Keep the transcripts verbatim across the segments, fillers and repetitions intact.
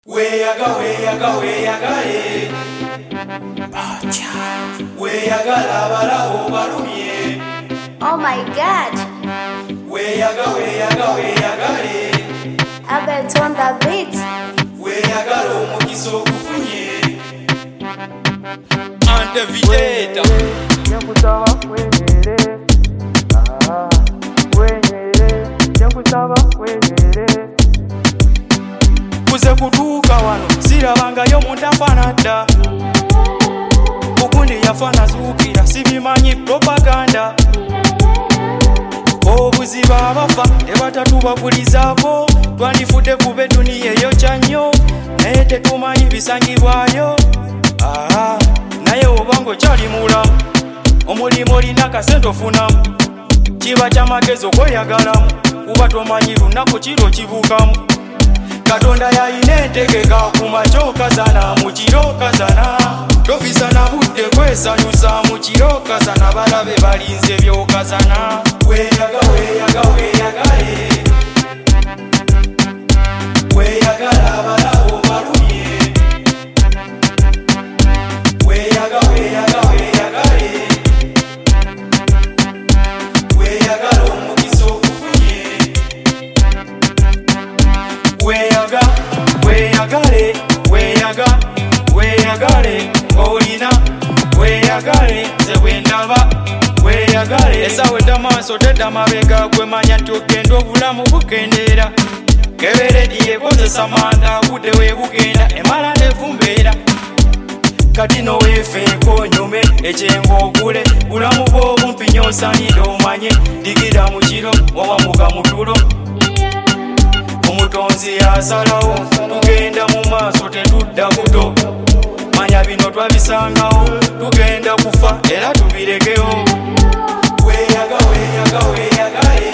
Weyaga, weyaga, weyagale Bacha Weyagala bala obalumye. Oh my god. Weyaga, weyaga, weyagale Abet on the beat. Weyagala omukisa ogufunye. Antevideta Nyakusaba wenyere ah wenyere nyakusaba wenyere kuze kutuuka wano sirabangayo muntu afana dda okundi yafana zuukira sibimanyi propaganda obuziba abafa tebatatubagulizaako twandifudde kuba eduniya eyo kyanyo naye tetumanyi bisangibwayo ah, naye obanga okyali mulamu omulimu olina kasente ofunamu kiba kyamagezi okweyagalamu kuba tomanyi lunaku kiro kibuukamu. Katonda yayina entegeka kumakya okazana mu kiro okazana tofisa na budde kwesanyusa mu kiro okazana balabe balinze byokazana. Weyaga, weyaga, weyagale Weyagala bala obalumye. Weyaga, weyaga, weyagale Weyagala omukisa ogufunye. Weyaga, weyagale, weyaga, weyagale, olina, weyagale, nze bwendaba, weyagale. Esawe tamaaso tedda mabega kwemanya nti ogenda obulamu bukendeera. Keberedi ekozesa manda budde webugenda emala nevumbeera. Kati noweefeeko nyume ekyengo ogule bulamu bw'obumpi nyosanire omanye digira mu kiro wawamuka mu tulo. Omutonzi yasalawo tugenda mu maaso tetudda buto manya bino twabisangawo tugenda kufa era tubirekewo. Weyaga, weyaga, weyagale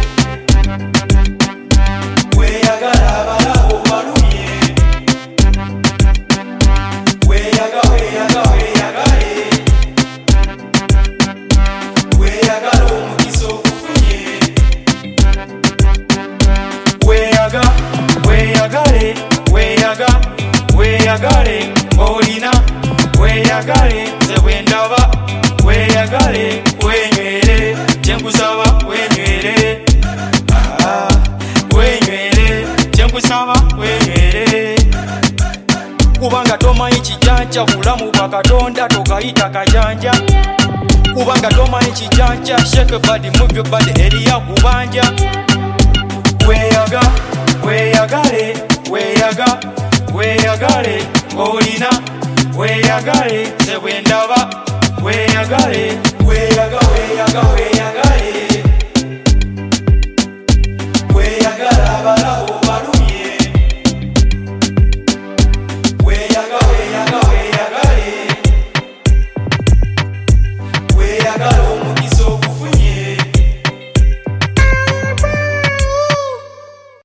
Weyagala bala obalumye. Weyaga, weyaga, weyagale Weyagala omukisa ogufunye. Weyaga, weyagale, weyaga, weyagale, olina, weyagale, nze bwendaba, weyagale, wenywere, kyenkusaba wenywere, ah, wenywere, kyenkusaba wenywere. Kubanga tomanyi kijanja bulamu bwa Katonda togayita kajanja. Kubanga tomanyi kijanja shake body move your body eriya kubanja. Weyaga, weyagale, weyaga, weyagale, olina, weyagale, nze bwendaba, weyagale,